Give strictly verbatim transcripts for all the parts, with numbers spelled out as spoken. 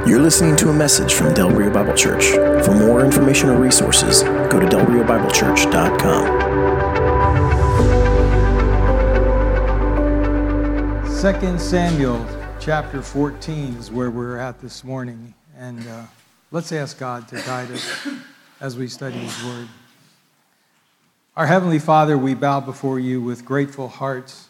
You're listening to a message from Del Rio Bible Church. For more information or resources, go to del rio bible church dot com. Second Samuel chapter fourteen is where we're at this morning. And uh, let's ask God to guide us as we study His Word. Our Heavenly Father, we bow before You with grateful hearts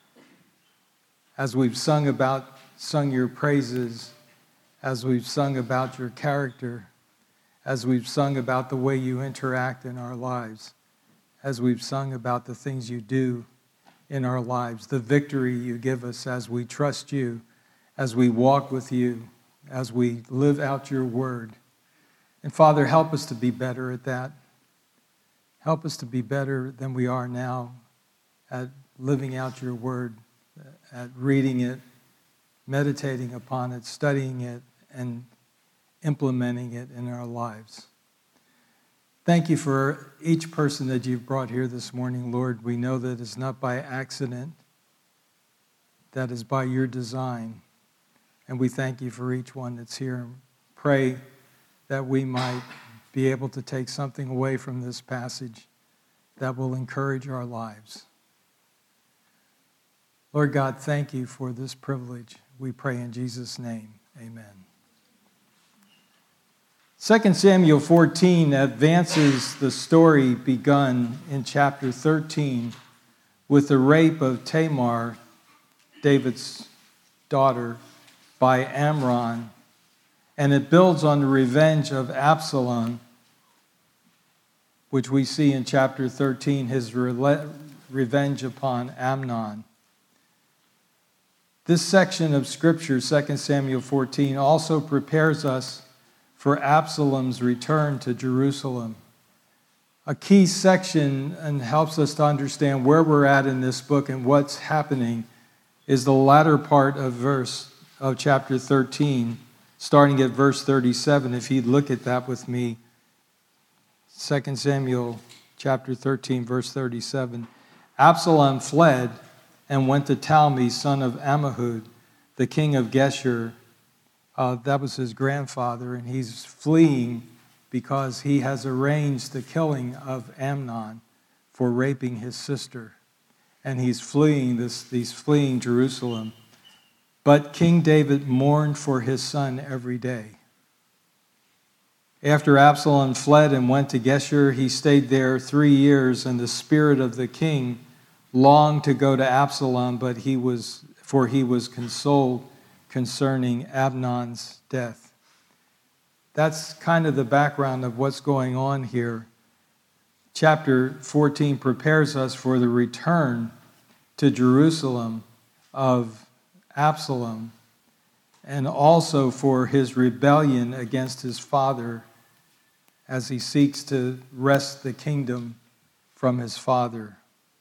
as we've sung about, sung Your praises, as we've sung about Your character, as we've sung about the way You interact in our lives, as we've sung about the things You do in our lives, the victory You give us as we trust You, as we walk with You, as we live out Your word. And Father, help us to be better at that. Help us to be better than we are now at living out Your word, at reading it, meditating upon it, studying it, and implementing it in our lives. Thank You for each person that You've brought here this morning, Lord. We know that it's not by accident, that is by Your design. And we thank You for each one that's here. Pray that we might be able to take something away from this passage that will encourage our lives. Lord God, thank You for this privilege. We pray in Jesus' name. Amen. Second Samuel fourteen advances the story begun in chapter thirteen with the rape of Tamar, David's daughter, by Amnon, and it builds on the revenge of Absalom, which we see in chapter thirteen, his re- revenge upon Amnon. This section of Scripture, Second Samuel fourteen, also prepares us for Absalom's return to Jerusalem. A key section and helps us to understand where we're at in this book and what's happening is the latter part of verse of chapter thirteen, starting at verse thirty-seven. If you'd look at that with me, Second Samuel chapter thirteen, verse thirty-seven. Absalom fled and went to Talmi, son of Ammihud, the king of Geshur. Uh, that was his grandfather, and he's fleeing because he has arranged the killing of Amnon for raping his sister. And he's fleeing this, he's fleeing Jerusalem. But King David mourned for his son every day. After Absalom fled and went to Geshur, he stayed there three years, and the spirit of the king longed to go to Absalom, but he was, for he was consoled concerning Amnon's death. That's kind of the background of what's going on here. Chapter fourteen prepares us for the return to Jerusalem of Absalom, and also for his rebellion against his father as he seeks to wrest the kingdom from his father.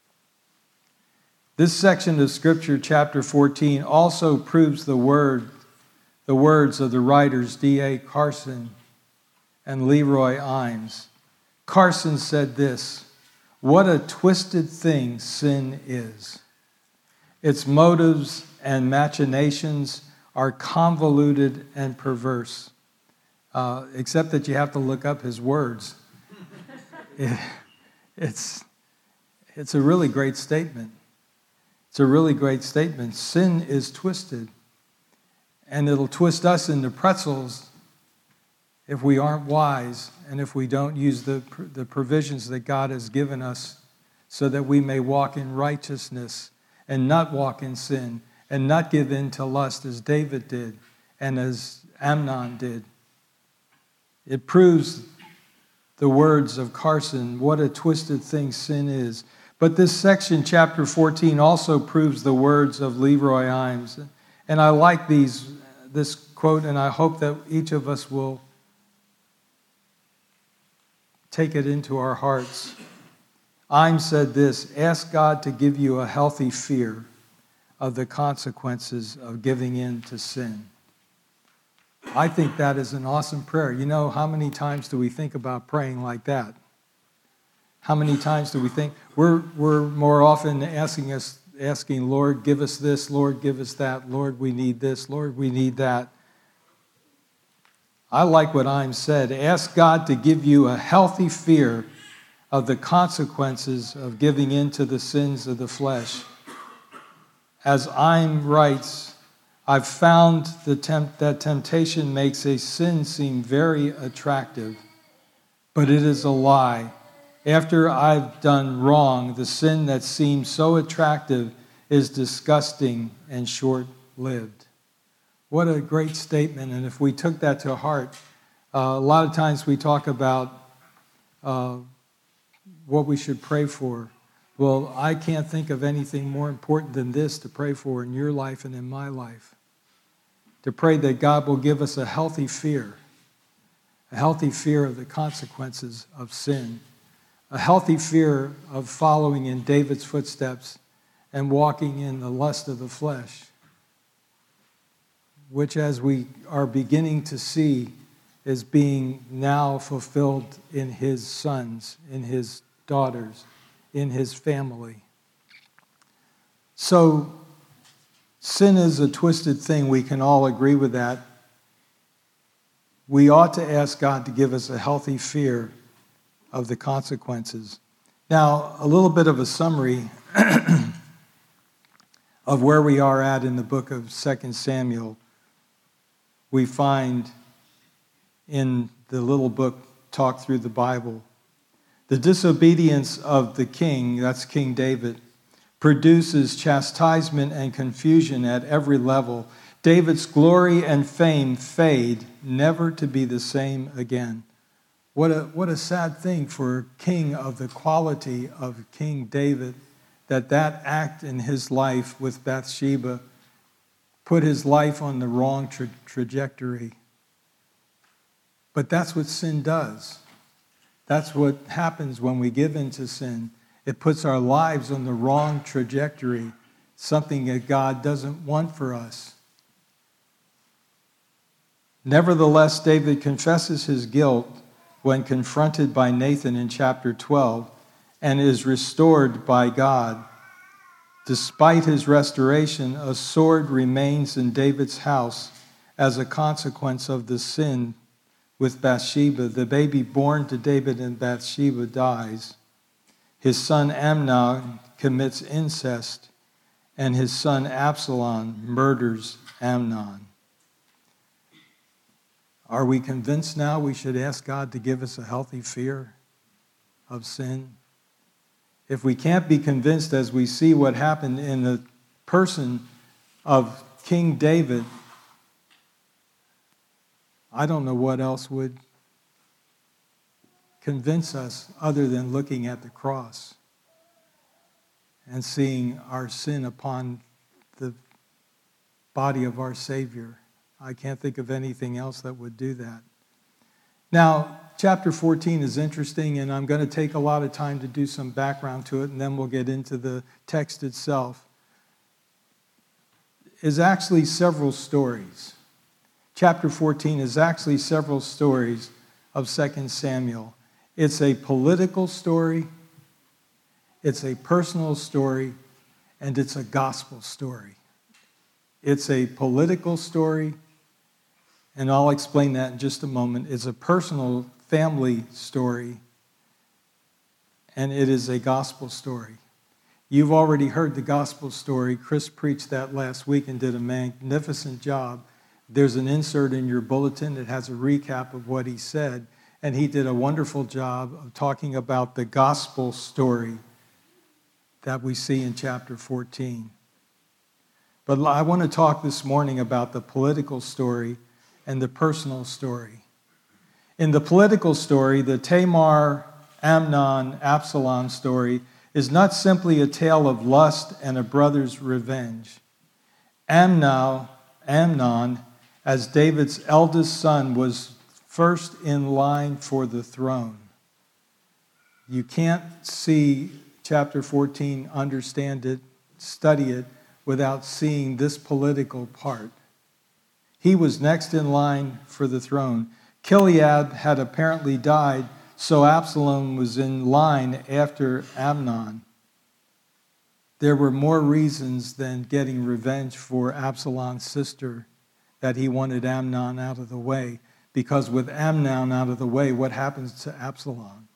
This section of Scripture, chapter fourteen, also proves the word, the words of the writers D A Carson and Leroy Imes. Carson said this: "What a twisted thing sin is. Its motives and machinations are convoluted and perverse." Uh, except that you have to look up his words. It, it's, it's a really great statement. It's a really great statement. Sin is twisted, and it'll twist us into pretzels if we aren't wise and if we don't use the, the provisions that God has given us so that we may walk in righteousness and not walk in sin and not give in to lust as David did and as Amnon did. It proves the words of Carson, what a twisted thing sin is. But this section, chapter fourteen, also proves the words of Leroy Imes. And I like these, this quote, and I hope that each of us will take it into our hearts. Imes said this: "Ask God to give you a healthy fear of the consequences of giving in to sin." I think that is an awesome prayer. You know, how many times do we think about praying like that? How many times do we think? We're, we're more often asking us, asking, Lord, give us this, Lord, give us that, Lord, we need this, Lord, we need that. I like what Imes said. Ask God to give you a healthy fear of the consequences of giving in to the sins of the flesh. As Imes writes, I've found the temp- that temptation makes a sin seem very attractive, but it is a lie. After I've done wrong, the sin that seems so attractive is disgusting and short-lived. What a great statement, and if we took that to heart, uh, a lot of times we talk about uh, what we should pray for. Well, I can't think of anything more important than this to pray for in your life and in my life. To pray that God will give us a healthy fear, a healthy fear of the consequences of sin, a healthy fear of following in David's footsteps and walking in the lust of the flesh, which, as we are beginning to see, is being now fulfilled in his sons, in his daughters, in his family. So, sin is a twisted thing. We can all agree with that. We ought to ask God to give us a healthy fear of the consequences. Now, a little bit of a summary of where we are at in the book of Second Samuel. We find in the little book, Talk Through the Bible, the disobedience of the king, that's King David, produces chastisement and confusion at every level. David's glory and fame fade, never to be the same again. What a, what a sad thing for a king of the quality of King David, that that act in his life with Bathsheba put his life on the wrong tra- trajectory. But that's what sin does. That's what happens when we give in to sin. It puts our lives on the wrong trajectory, something that God doesn't want for us. Nevertheless, David confesses his guilt when confronted by Nathan in chapter twelve and is restored by God. Despite his restoration, a sword remains in David's house as a consequence of the sin with Bathsheba. The baby born to David and Bathsheba dies. His son Amnon commits incest, and his son Absalom murders Amnon. Are we convinced now we should ask God to give us a healthy fear of sin? If we can't be convinced as we see what happened in the person of King David, I don't know what else would convince us other than looking at the cross and seeing our sin upon the body of our Savior. I can't think of anything else that would do that. Now, chapter fourteen is interesting, and I'm going to take a lot of time to do some background to it, and then we'll get into the text itself. Is actually several stories. Chapter fourteen is actually several stories of Second Samuel. It's a political story, it's a personal story, and it's a gospel story. It's a political story, and I'll explain that in just a moment. It's a personal family story, and it is a gospel story. You've already heard the gospel story. Chris preached that last week and did a magnificent job. There's an insert in your bulletin that has a recap of what he said, and he did a wonderful job of talking about the gospel story that we see in chapter fourteen. But I want to talk this morning about the political story and the personal story. In the political story, the Tamar, Amnon, Absalom story is not simply a tale of lust and a brother's revenge. Amnon, Amnon, as David's eldest son, was first in line for the throne. You can't see chapter fourteen, understand it, study it, without seeing this political part. He was next in line for the throne. Gilead had apparently died, so Absalom was in line after Amnon. There were more reasons than getting revenge for Absalom's sister that he wanted Amnon out of the way. Because with Amnon out of the way, what happens to Absalom?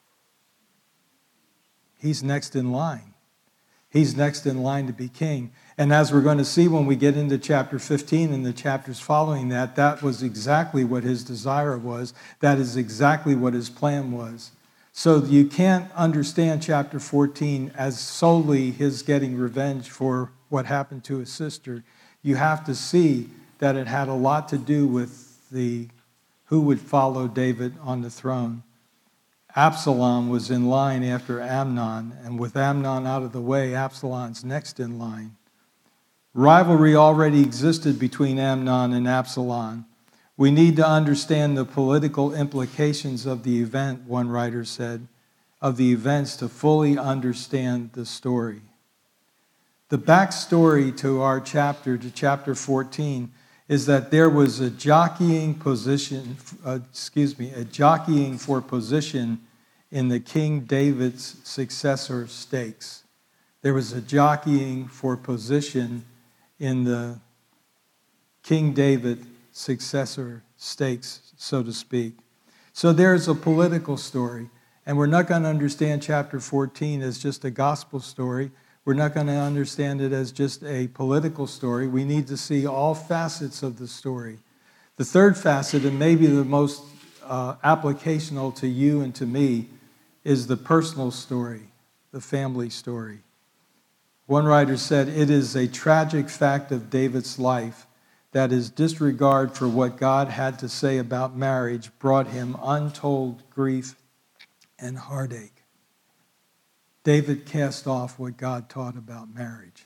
He's next in line. He's next in line to be king. And as we're going to see when we get into chapter fifteen and the chapters following that, that was exactly what his desire was. That is exactly what his plan was. So you can't understand chapter fourteen as solely his getting revenge for what happened to his sister. You have to see that it had a lot to do with the who would follow David on the throne. Absalom was in line after Amnon, and with Amnon out of the way, Absalom's next in line. Rivalry already existed between Amnon and Absalom. We need to understand the political implications of the event, one writer said, of the events to fully understand the story. The backstory to our chapter, to chapter fourteen, is that there was a jockeying position, uh, excuse me, a jockeying for position in the King David's successor stakes. There was a jockeying for position in the King David successor stakes, so to speak. So there's a political story, and we're not going to understand chapter fourteen as just a gospel story. We're not going to understand it as just a political story. We need to see all facets of the story. The third facet, and maybe the most uh, applicational to you and to me, is the personal story, the family story. One writer said, "It is a tragic fact of David's life that his disregard for what God had to say about marriage brought him untold grief and heartache." David cast off what God taught about marriage.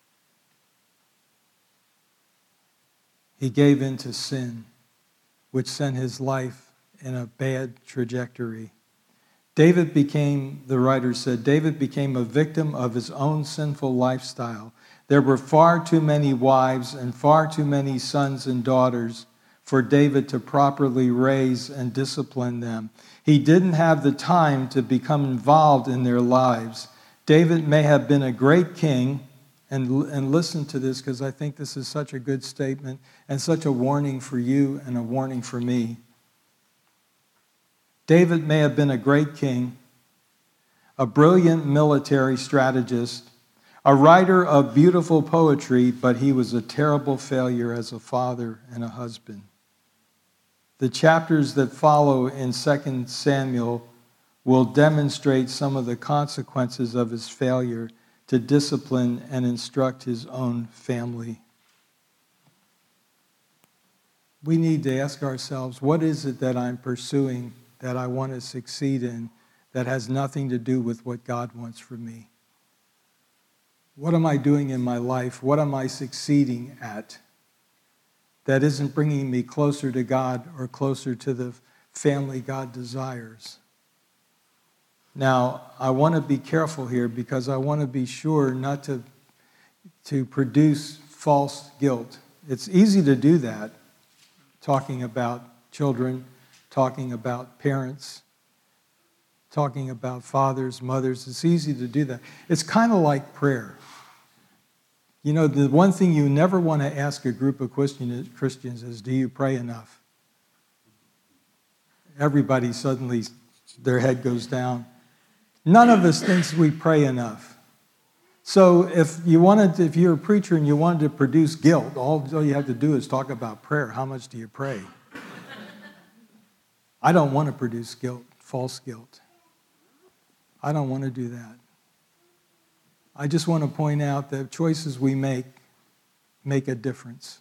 He gave in to sin, which sent his life in a bad trajectory. David became, the writer said, David became a victim of his own sinful lifestyle. There were far too many wives and far too many sons and daughters for David to properly raise and discipline them. He didn't have the time to become involved in their lives. David may have been a great king, and, and listen to this because I think this is such a good statement and such a warning for you and a warning for me. David may have been a great king, a brilliant military strategist, a writer of beautiful poetry, but he was a terrible failure as a father and a husband. The chapters that follow in Second Samuel will demonstrate some of the consequences of his failure to discipline and instruct his own family. We need to ask ourselves, what is it that I'm pursuing that I want to succeed in that has nothing to do with what God wants for me? What am I doing in my life? What am I succeeding at that isn't bringing me closer to God or closer to the family God desires? Now, I want to be careful here because I want to be sure not to, to produce false guilt. It's easy to do that, talking about children, talking about parents, talking about fathers, mothers. It's easy to do that. It's kind of like prayer. You know, the one thing you never want to ask a group of Christians is, do you pray enough? Everybody suddenly, their head goes down. None of us thinks we pray enough. So if you wanted to, if you're a preacher and you wanted to produce guilt, all, all you have to do is talk about prayer. How much do you pray? I don't want to produce guilt, false guilt. I don't want to do that. I just want to point out that choices we make make a difference.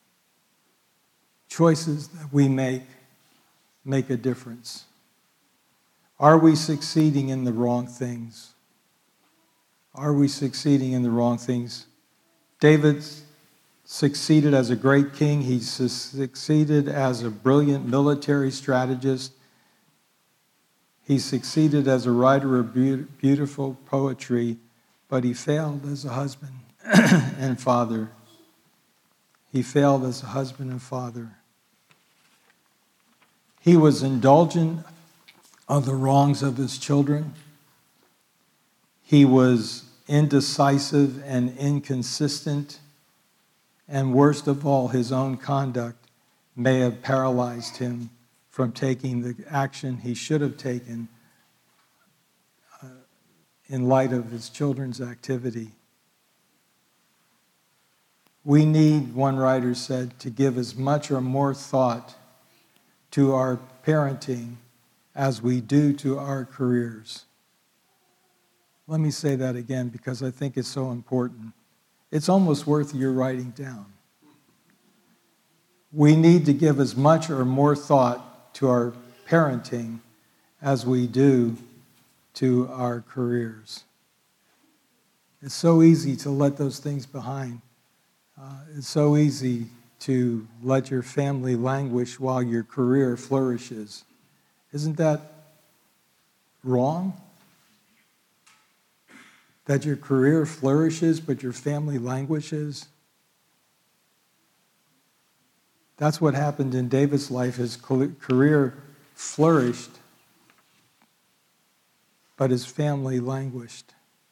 Choices that we make make a difference. Are we succeeding in the wrong things? Are we succeeding in the wrong things? David succeeded as a great king. He succeeded as a brilliant military strategist. He succeeded as a writer of beautiful poetry, but he failed as a husband and father. He failed as a husband and father. He was indulgent of the wrongs of his children. He was indecisive and inconsistent. And worst of all, his own conduct may have paralyzed him from taking the action he should have taken uh, in light of his children's activity. We need, one writer said, to give as much or more thought to our parenting as we do to our careers. Let me say that again because I think it's so important. It's almost worth your writing down. We need to give as much or more thought to our parenting as we do to our careers. It's so easy to let those things behind. Uh, it's so easy to let your family languish while your career flourishes. Isn't that wrong? That your career flourishes, but your family languishes? That's what happened in David's life. His career flourished, but his family languished.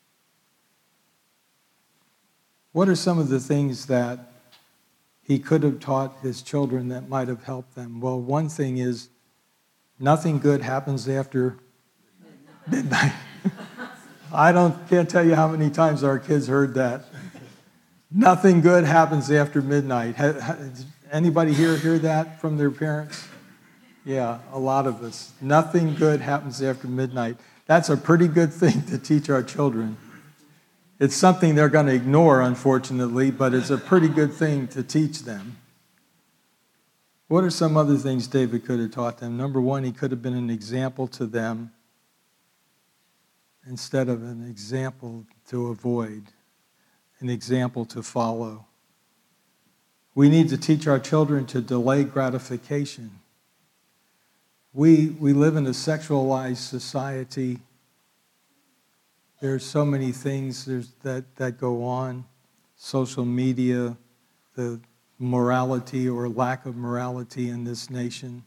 What are some of the things that he could have taught his children that might have helped them? Well, one thing is, nothing good happens after midnight. I don't can't tell you how many times our kids heard that. Nothing good happens after midnight. Anybody here hear that from their parents? Yeah, a lot of us. Nothing good happens after midnight. That's a pretty good thing to teach our children. It's something they're going to ignore, unfortunately, but it's a pretty good thing to teach them. What are some other things David could have taught them? Number one, he could have been an example to them instead of an example to avoid, an example to follow. We need to teach our children to delay gratification. We, we live in a sexualized society. There's so many things there's, that, that go on. Social media, the morality or lack of morality in this nation.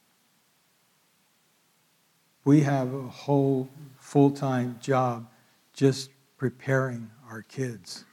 We have a whole full-time job just preparing our kids.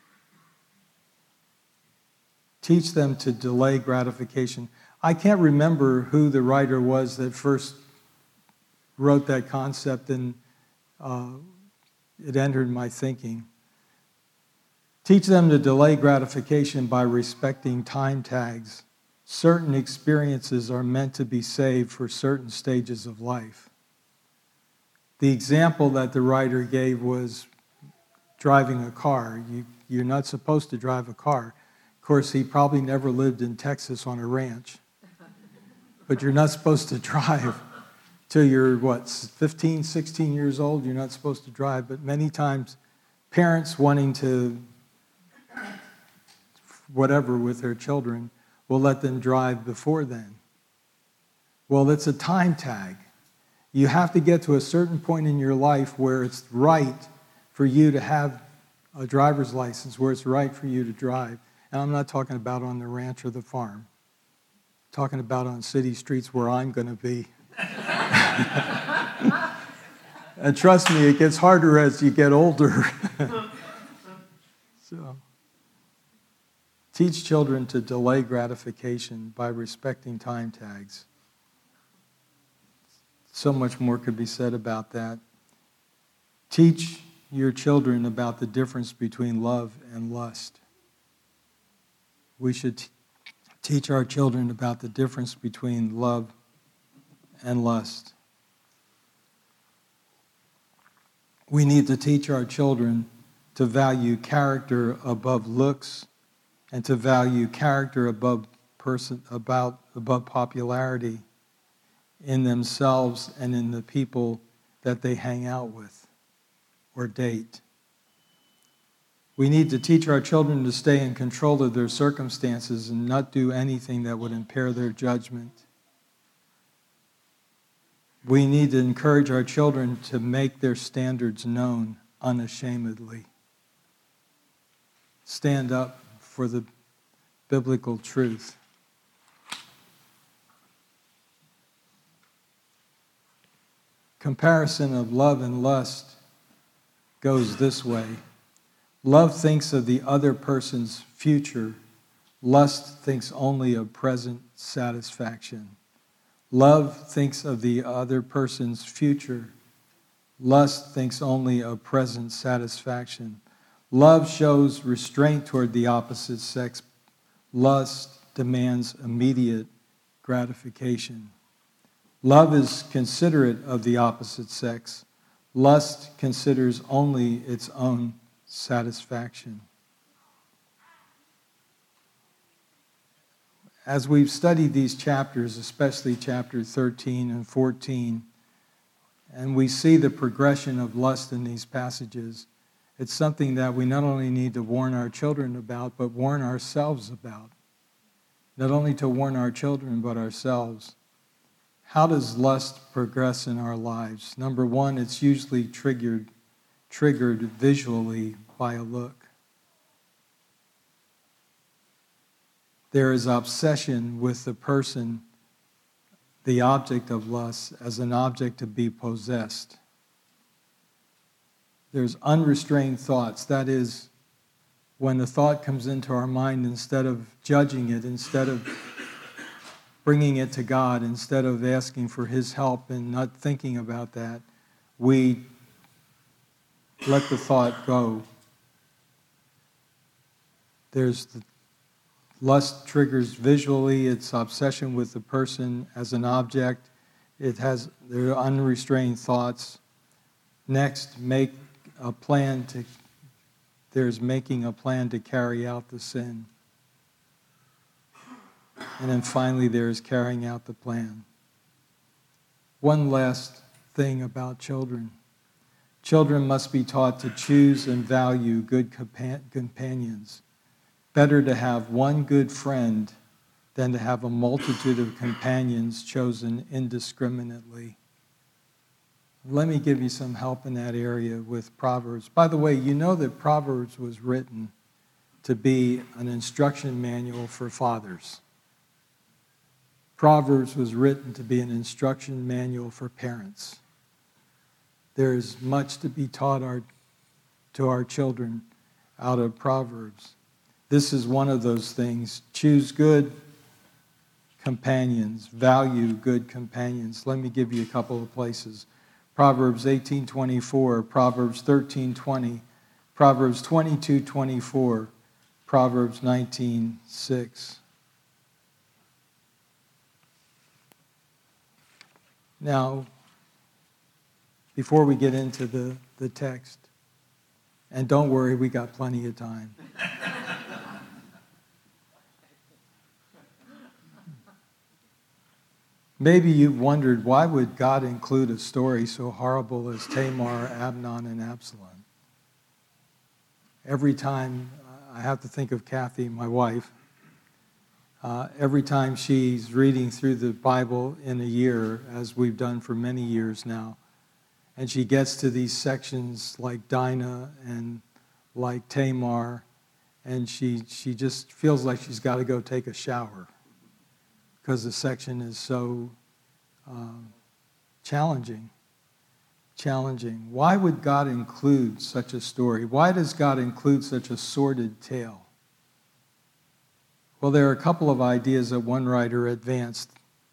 Teach them to delay gratification. I can't remember who the writer was that first wrote that concept, and uh, it entered my thinking. Teach them to delay gratification by respecting time tags. Certain experiences are meant to be saved for certain stages of life. The example that the writer gave was driving a car. You, you're not supposed to drive a car. Of course, he probably never lived in Texas on a ranch. But you're not supposed to drive till you're, what, fifteen, sixteen years old? You're not supposed to drive. But many times, parents wanting to whatever with their children will let them drive before then. Well, it's a time tag. You have to get to a certain point in your life where it's right for you to have a driver's license, where it's right for you to drive. And I'm not talking about on the ranch or the farm. I'm talking about on city streets where I'm going to be. And trust me, it gets harder as you get older. So, teach children to delay gratification by respecting time tags. So much more could be said about that. Teach your children about the difference between love and lust. We should t- teach our children about the difference between love and lust. We need to teach our children to value character above looks and to value character above person about above popularity in themselves and in the people that they hang out with or date. We need to teach our children to stay in control of their circumstances and not do anything that would impair their judgment. We need to encourage our children to make their standards known unashamedly. Stand up for the biblical truth. Comparison of love and lust goes this way. Love thinks of the other person's future. Lust thinks only of present satisfaction. Love thinks of the other person's future. Lust thinks only of present satisfaction. Love shows restraint toward the opposite sex. Lust demands immediate gratification. Love is considerate of the opposite sex. Lust considers only its own satisfaction. As we've studied these chapters, especially chapter thirteen and fourteen, and we see the progression of lust in these passages, it's something that we not only need to warn our children about, but warn ourselves about. Not only to warn our children, but ourselves. How does lust progress in our lives? Number one, it's usually triggered, triggered visually by a look. There is obsession with the person, the object of lust, as an object to be possessed. There's unrestrained thoughts. That is, when the thought comes into our mind, instead of judging it, instead of bringing it to God, instead of asking for His help and not thinking about that, we let the thought go. There's the lust triggers visually, it's obsession with the person as an object. It has there are unrestrained thoughts. Next, make a plan to there's making a plan to carry out the sin. And then finally, there's carrying out the plan. One last thing about children. Children must be taught to choose and value good companions. Better to have one good friend than to have a multitude of companions chosen indiscriminately. Let me give you some help in that area with Proverbs. By the way, you know that Proverbs was written to be an instruction manual for fathers. Proverbs was written to be an instruction manual for parents. There is much to be taught our, to our children out of Proverbs. This is one of those things. Choose good companions. Value good companions. Let me give you a couple of places. Proverbs eighteen twenty-four, Proverbs thirteen twenty, Proverbs twenty-two twenty-four, Proverbs nineteen six. Now, before we get into the, the text, and don't worry, we got plenty of time. Maybe you've wondered, why would God include a story so horrible as Tamar, Amnon, and Absalom? Every time, I have to think of Kathy, my wife, uh, every time she's reading through the Bible in a year, as we've done for many years now, and she gets to these sections like Dinah and like Tamar, and she, she just feels like she's got to go take a shower, because the section is so um, challenging, challenging. Why would God include such a story? Why does God include such a sordid tale? Well, there are a couple of ideas that one writer advanced.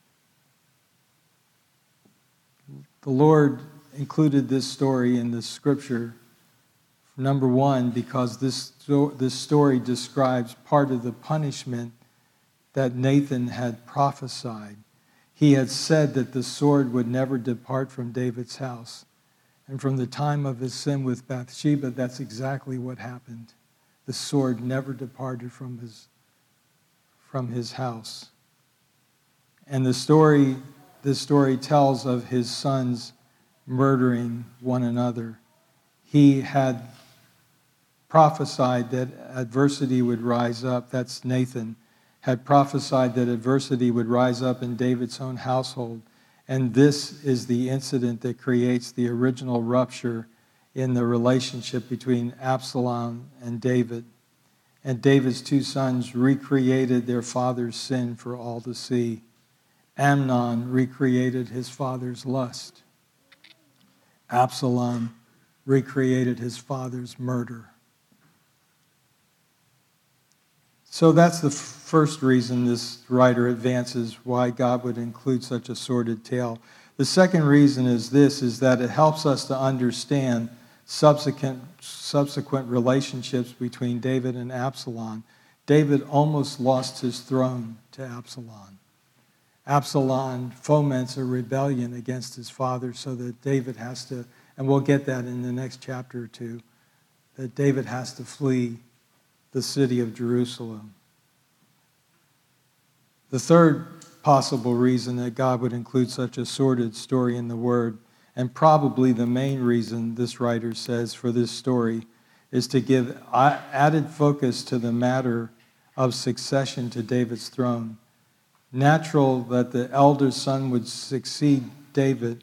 The Lord included this story in the scripture, number one, because this, this story describes part of the punishment that Nathan had prophesied. He had said that the sword would never depart from David's house. And from the time of his sin with Bathsheba, that's exactly what happened. The sword never departed from his, from his house. And the story, this story tells of his sons murdering one another. He had prophesied that adversity would rise up. That's Nathan. Had prophesied that adversity would rise up in David's own household. And this is the incident that creates the original rupture in the relationship between Absalom and David. And David's two sons recreated their father's sin for all to see. Amnon recreated his father's lust. Absalom recreated his father's murder. So that's the f- first reason this writer advances why God would include such a sordid tale. The second reason is this, is that it helps us to understand subsequent, subsequent relationships between David and Absalom. David almost lost his throne to Absalom. Absalom foments a rebellion against his father so that David has to, and we'll get that in the next chapter or two, that David has to flee the city of Jerusalem. The third possible reason that God would include such a sordid story in the Word, and probably the main reason this writer says for this story, is to give added focus to the matter of succession to David's throne. Natural that the elder son would succeed David.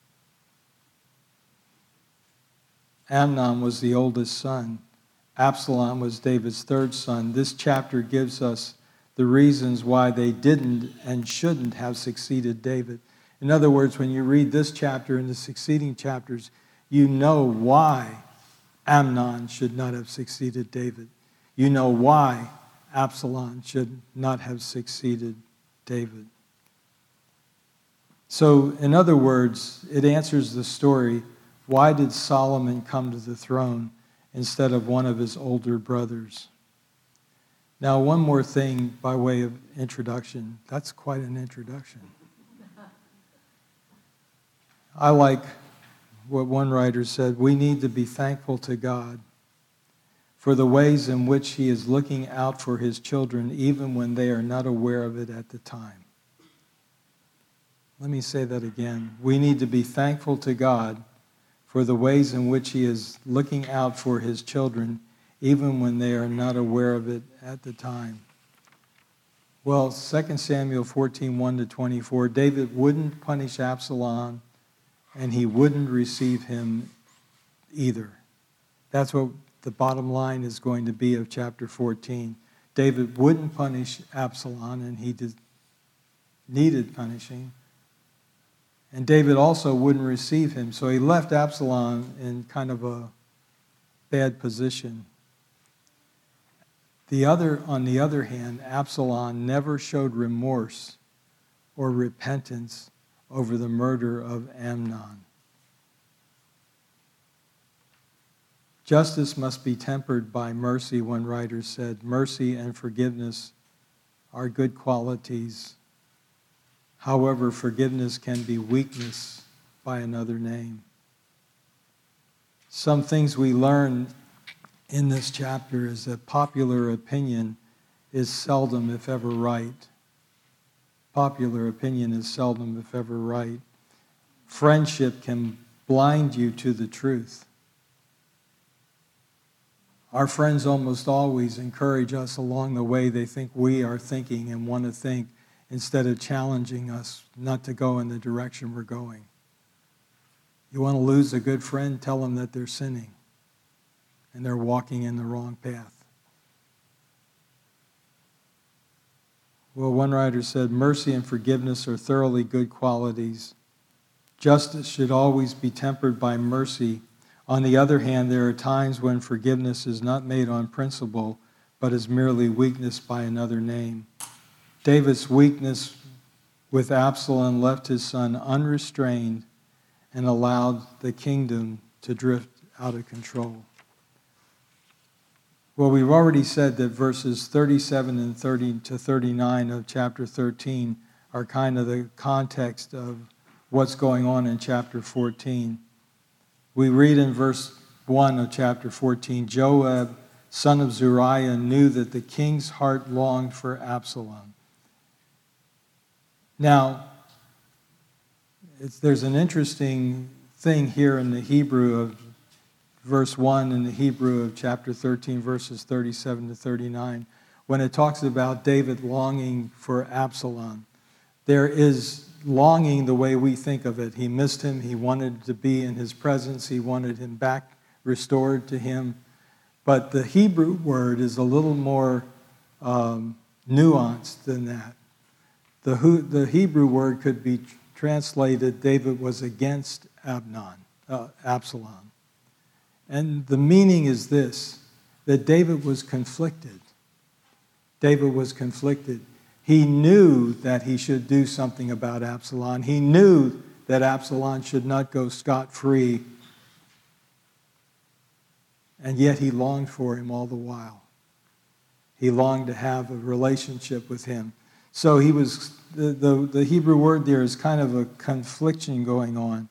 Amnon was the oldest son. Absalom was David's third son. This chapter gives us the reasons why they didn't and shouldn't have succeeded David. In other words, when you read this chapter and the succeeding chapters, you know why Amnon should not have succeeded David. You know why Absalom should not have succeeded David. So, in other words, it answers the story, why did Solomon come to the throne instead of one of his older brothers? Now, one more thing by way of introduction. That's quite an introduction. I like what one writer said, we need to be thankful to God for the ways in which he is looking out for his children even when they are not aware of it at the time. Let me say that again. We need to be thankful to God for the ways in which he is looking out for his children even when they are not aware of it at the time. Well, Second Samuel fourteen, one to twenty-four, David wouldn't punish Absalom, and he wouldn't receive him either. That's what the bottom line is going to be of chapter fourteen. David wouldn't punish Absalom, and he did, needed punishing. And David also wouldn't receive him, so he left Absalom in kind of a bad position. The other, on the other hand, Absalom never showed remorse or repentance over the murder of Amnon. Justice must be tempered by mercy, one writer said. Mercy and forgiveness are good qualities. However, forgiveness can be weakness by another name. Some things we learn in this chapter is that popular opinion is seldom, if ever, right. Popular opinion is seldom, if ever, right. Friendship can blind you to the truth. Our friends almost always encourage us along the way. They think we are thinking and want to think instead of challenging us not to go in the direction we're going. You want to lose a good friend? Tell them that they're sinning and they're walking in the wrong path. Well, one writer said, mercy and forgiveness are thoroughly good qualities. Justice should always be tempered by mercy. On the other hand, there are times when forgiveness is not made on principle, but is merely weakness by another name. David's weakness with Absalom left his son unrestrained and allowed the kingdom to drift out of control. Well, we've already said that verses thirty-seven and thirty to thirty-nine of chapter thirteen are kind of the context of what's going on in chapter fourteen. We read in verse one of chapter fourteen, Joab, son of Zeruiah, knew that the king's heart longed for Absalom. Now, it's, there's an interesting thing here in the Hebrew of verse one in the Hebrew of chapter thirteen, verses thirty-seven to thirty-nine, when it talks about David longing for Absalom. There is longing the way we think of it. He missed him. He wanted to be in his presence. He wanted him back restored to him. But the Hebrew word is a little more um, nuanced than that. The, the Hebrew word could be translated, David was against Amnon, uh, Absalom. And the meaning is this, that David was conflicted. David was conflicted. He knew that he should do something about Absalom. He knew that Absalom should not go scot-free. And yet he longed for him all the while. He longed to have a relationship with him. So he was, the, the, the Hebrew word there is kind of a confliction going on.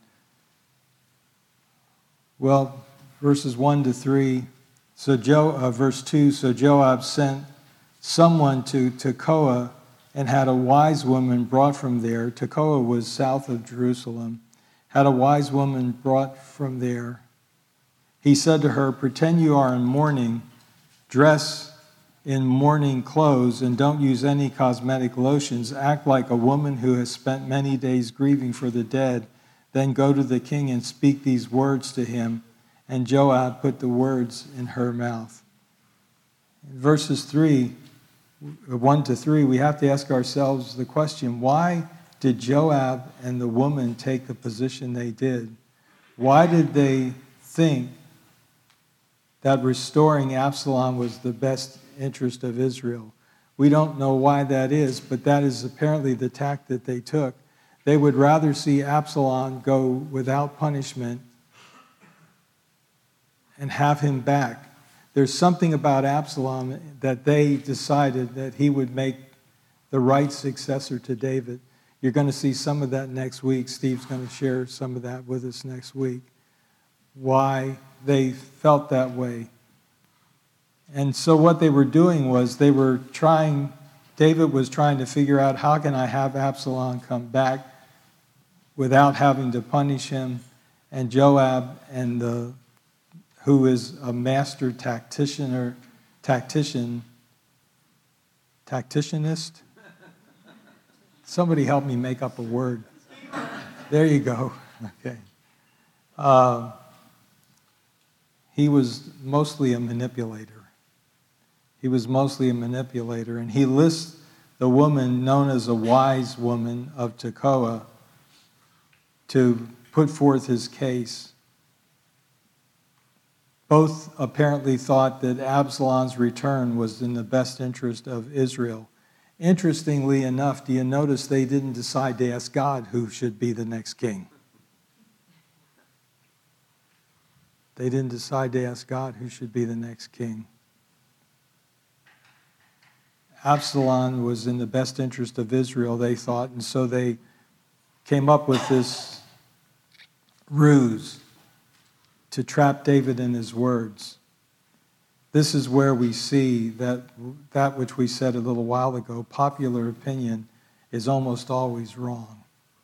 Well, verses one to three, so jo, uh, verse two, so Joab sent someone to Tekoa and had a wise woman brought from there. Tekoa was south of Jerusalem. Had a wise woman brought from there. He said to her, pretend you are in mourning, dress in mourning clothes, and don't use any cosmetic lotions. Act like a woman who has spent many days grieving for the dead. Then go to the king and speak these words to him. And Joab put the words in her mouth. In verses three, one to three, we have to ask ourselves the question, why did Joab and the woman take the position they did? Why did they think that restoring Absalom was the best interest of Israel? We don't know why that is, but that is apparently the tack that they took. They would rather see Absalom go without punishment and have him back. There's something about Absalom that they decided that he would make the right successor to David. You're going to see some of that next week. Steve's going to share some of that with us next week. Why they felt that way. And so what they were doing was they were trying, David was trying to figure out, how can I have Absalom come back without having to punish him? And Joab, and the, who is a master tactician or tactician, tacticianist? Somebody help me make up a word. There you go. Okay. Uh, he was mostly a manipulator. He was mostly a manipulator, and he lists the woman known as a wise woman of Tekoa to put forth his case. Both apparently thought that Absalom's return was in the best interest of Israel. Interestingly enough, do you notice they didn't decide to ask God who should be the next king? They didn't decide to ask God who should be the next king. Absalom was in the best interest of Israel, they thought, and so they came up with this ruse to trap David in his words. This is where we see that that which we said a little while ago, popular opinion is almost always wrong.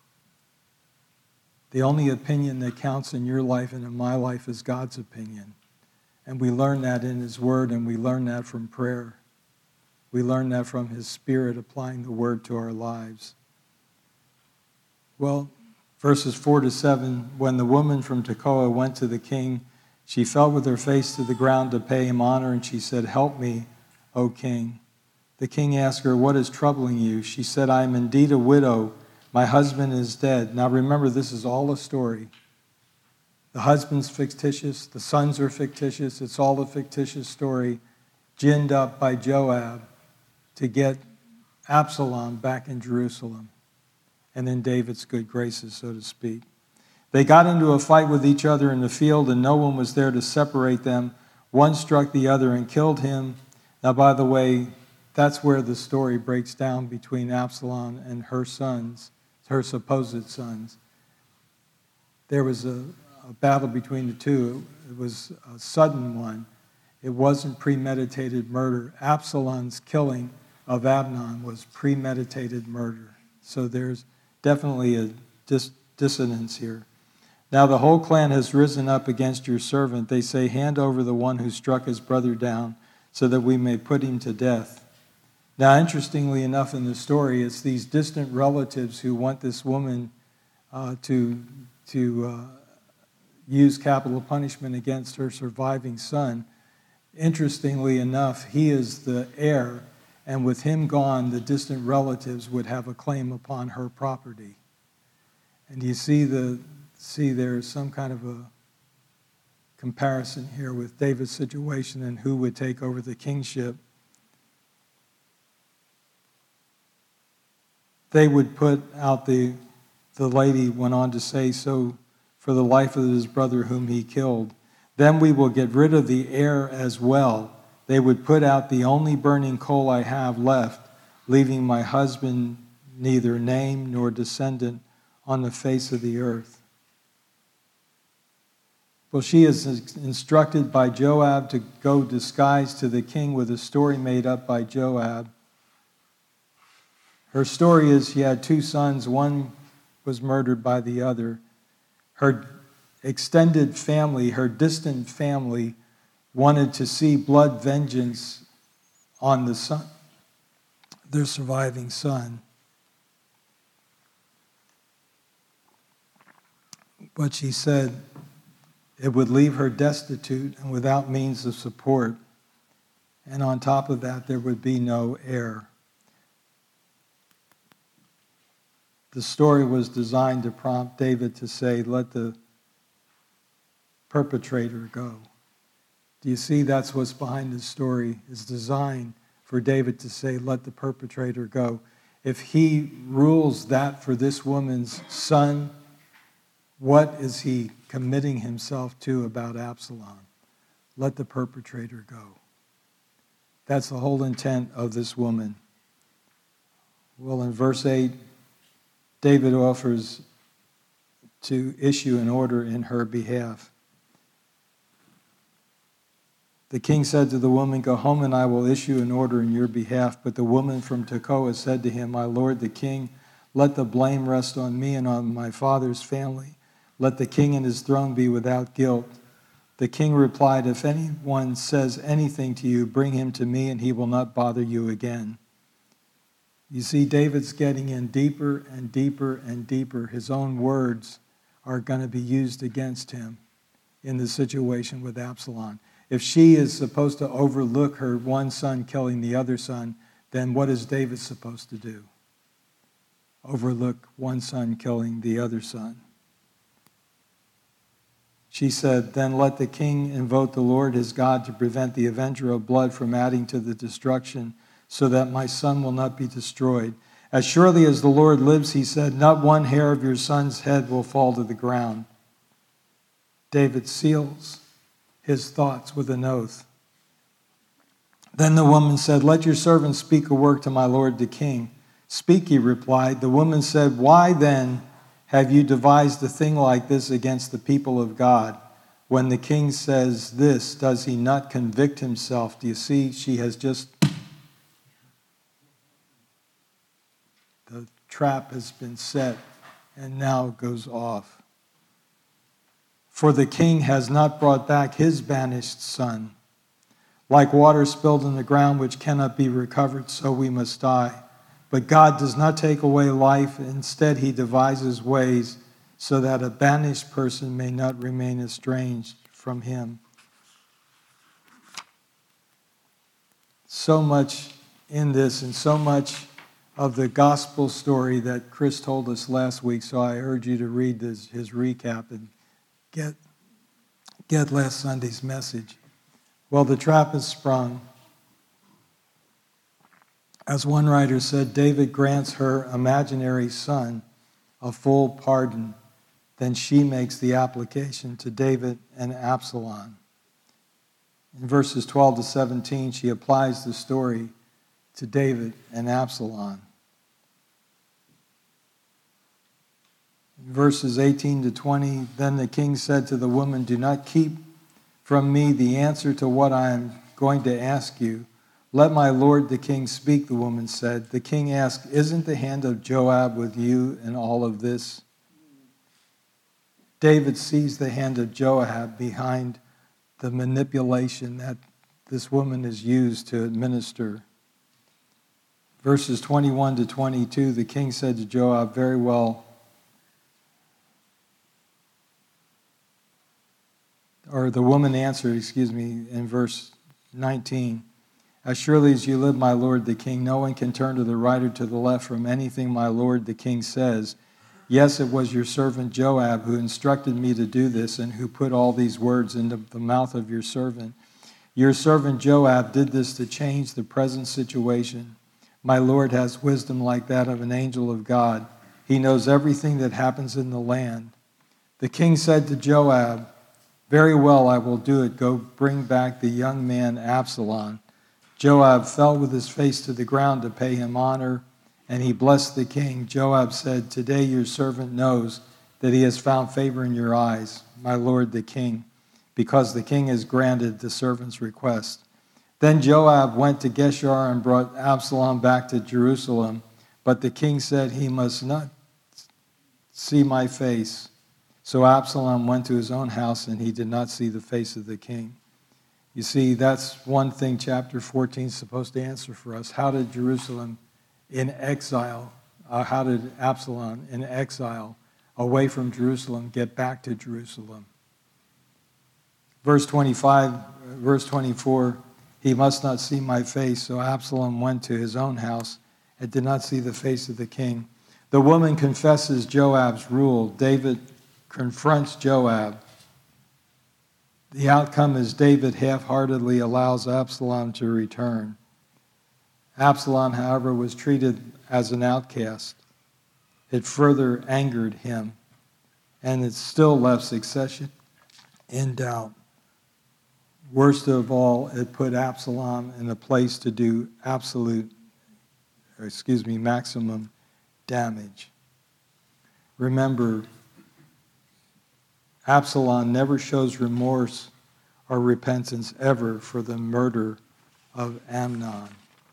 The only opinion that counts in your life and in my life is God's opinion. And we learn that in his word, and we learn that from prayer. We learn that from his Spirit applying the word to our lives. Well, verses four to seven, when the woman from Tekoa went to the king, she fell with her face to the ground to pay him honor, and she said, "Help me, O king." The king asked her, "What is troubling you?" She said, "I am indeed a widow. My husband is dead." Now remember, this is all a story. The husband's fictitious. The sons are fictitious. It's all a fictitious story ginned up by Joab to get Absalom back in Jerusalem and in David's good graces, so to speak. They got into a fight with each other in the field, and no one was there to separate them. One struck the other and killed him. Now, by the way, that's where the story breaks down between Absalom and her sons, her supposed sons. There was a, a battle between the two. It was a sudden one. It wasn't premeditated murder. Absalom's killing of Amnon was premeditated murder. So there's definitely a dis- dissonance here. Now the whole clan has risen up against your servant. They say, "Hand over the one who struck his brother down so that we may put him to death." Now, interestingly enough in the story, it's these distant relatives who want this woman uh, to, to uh, use capital punishment against her surviving son. Interestingly enough, he is the heir, and with him gone, the distant relatives would have a claim upon her property. And you see the see there's some kind of a comparison here with David's situation and who would take over the kingship. they would put out the, the lady went on to say, so for the life of his brother whom he killed, then we will get rid of the heir as well. They would put out the only burning coal I have left, leaving my husband neither name nor descendant on the face of the earth. Well, she is instructed by Joab to go disguised to the king with a story made up by Joab. Her story is she had two sons. One was murdered by the other. Her extended family, her distant family, wanted to see blood vengeance on the son, their surviving son. But she said it would leave her destitute and without means of support. And on top of that, there would be no heir. The story was designed to prompt David to say, let the perpetrator go. Do you see that's what's behind the story? It's designed for David to say, let the perpetrator go. If he rules that for this woman's son, what is he committing himself to about Absalom? Let the perpetrator go. That's the whole intent of this woman. Well, in verse eight, David offers to issue an order in her behalf. The king said to the woman, go home and I will issue an order in your behalf. But the woman from Tekoa said to him, my lord the king, let the blame rest on me and on my father's family. Let the king and his throne be without guilt. The king replied, if anyone says anything to you, bring him to me and he will not bother you again. You see, David's getting in deeper and deeper and deeper. His own words are going to be used against him in the situation with Absalom. If she is supposed to overlook her one son killing the other son, then what is David supposed to do? Overlook one son killing the other son. She said, then let the king invoke the Lord his God to prevent the avenger of blood from adding to the destruction, so that my son will not be destroyed. As surely as the Lord lives, he said, not one hair of your son's head will fall to the ground. David seals his thoughts with an oath. Then the woman said, let your servant speak a word to my lord the king. Speak, he replied. The woman said, why then have you devised a thing like this against the people of God? When the king says this, does he not convict himself? Do you see, she has just, the trap has been set and now goes off. For the king has not brought back his banished son. Like water spilled in the ground which cannot be recovered, so we must die. But God does not take away life. Instead, he devises ways so that a banished person may not remain estranged from him. So much in this and so much of the gospel story that Chris told us last week, so I urge you to read this, his recap and get, get last Sunday's message. Well, the trap is sprung. As one writer said, David grants her imaginary son a full pardon. Then she makes the application to David and Absalom. In verses twelve to seventeen, she applies the story to David and Absalom. In verses eighteen to twenty, then the king said to the woman, do not keep from me the answer to what I am going to ask you. Let my lord the king speak, the woman said. The king asked, isn't the hand of Joab with you in all of this? David sees the hand of Joab behind the manipulation that this woman has used to administer. Verses twenty-one to twenty-two, the king said to Joab, very well, or the woman answered, excuse me, in verse nineteen, as surely as you live, my lord the king, no one can turn to the right or to the left from anything my lord the king says. Yes, it was your servant Joab who instructed me to do this and who put all these words into the mouth of your servant. Your servant Joab did this to change the present situation. My Lord has wisdom like that of an angel of God. He knows everything that happens in the land. The king said to Joab, very well, I will do it. Go bring back the young man Absalom. Joab fell with his face to the ground to pay him honor, and he blessed the king. Joab said, today your servant knows that he has found favor in your eyes, my lord the king, because the king has granted the servant's request. Then Joab went to Geshur and brought Absalom back to Jerusalem. But the king said, he must not see my face. So Absalom went to his own house, and he did not see the face of the king. You see, that's one thing chapter fourteen is supposed to answer for us. How did Jerusalem in exile, uh, how did Absalom in exile away from Jerusalem get back to Jerusalem? Verse twenty-five, verse twenty-four, he must not see my face. So Absalom went to his own house and did not see the face of the king. The woman confesses Joab's rule. David confronts Joab. The outcome is David half-heartedly allows Absalom to return. Absalom, however, was treated as an outcast. It further angered him, and it still left succession in doubt. Worst of all, it put Absalom in a place to do absolute, or excuse me, maximum damage. Remember, Absalom never shows remorse or repentance ever for the murder of Amnon.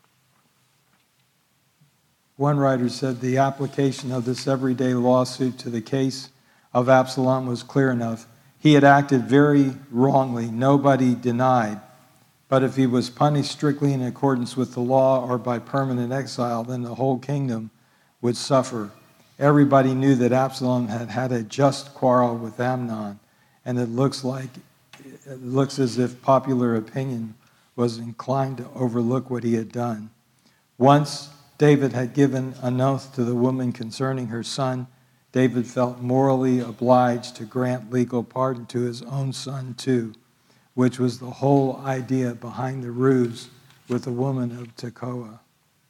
One writer said the application of this everyday lawsuit to the case of Absalom was clear enough. He had acted very wrongly, nobody denied. But if he was punished strictly in accordance with the law or by permanent exile, then the whole kingdom would suffer. Everybody knew that Absalom had had a just quarrel with Amnon, and it looks like it looks as if popular opinion was inclined to overlook what he had done. Once David had given an oath to the woman concerning her son, David felt morally obliged to grant legal pardon to his own son too, which was the whole idea behind the ruse with the woman of Tekoa.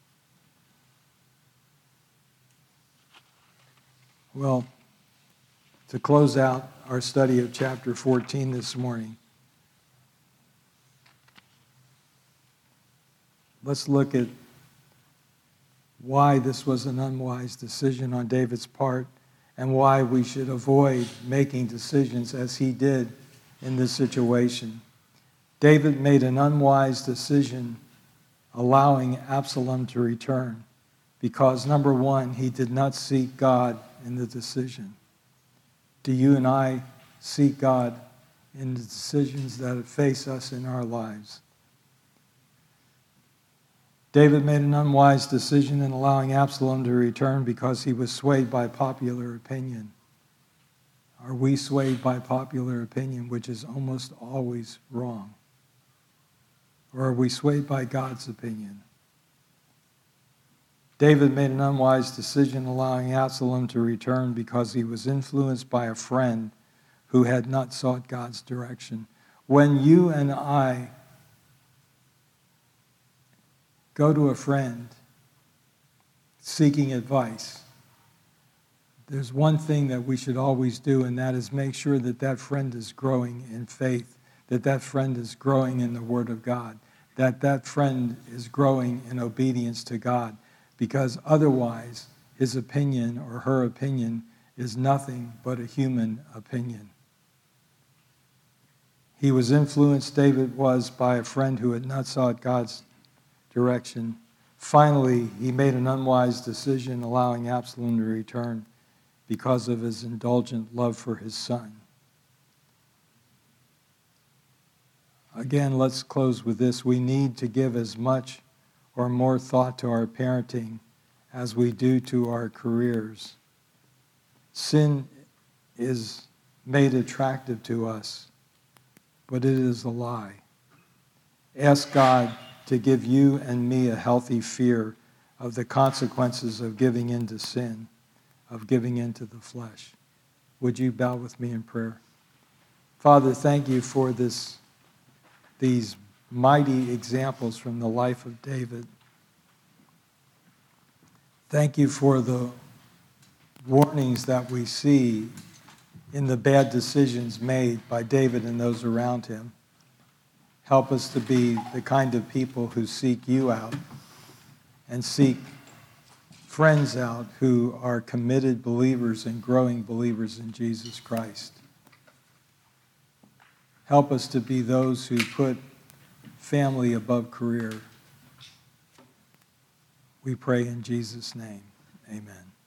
Well, to close out our study of chapter fourteen this morning, let's look at why this was an unwise decision on David's part and why we should avoid making decisions as he did in this situation. David made an unwise decision allowing Absalom to return because, number one, he did not seek God in the decision. Do you and I seek God in the decisions that face us in our lives? David made an unwise decision in allowing Absalom to return because he was swayed by popular opinion. Are we swayed by popular opinion, which is almost always wrong? Or are we swayed by God's opinion? David made an unwise decision allowing Absalom to return because he was influenced by a friend who had not sought God's direction. When you and I go to a friend seeking advice, there's one thing that we should always do, and that is make sure that that friend is growing in faith, that that friend is growing in the Word of God, that that friend is growing in obedience to God, because otherwise his opinion or her opinion is nothing but a human opinion. He was influenced, David was, by a friend who had not sought God's direction. Finally, he made an unwise decision allowing Absalom to return because of his indulgent love for his son. Again, let's close with this. We need to give as much or more thought to our parenting as we do to our careers. Sin is made attractive to us, but it is a lie. Ask God to give you and me a healthy fear of the consequences of giving in to sin, of giving in to the flesh. Would you bow with me in prayer? Father, thank you for this, these mighty examples from the life of David. Thank you for the warnings that we see in the bad decisions made by David and those around him. Help us to be the kind of people who seek you out and seek friends out who are committed believers and growing believers in Jesus Christ. Help us to be those who put family above career. We pray in Jesus' name. Amen.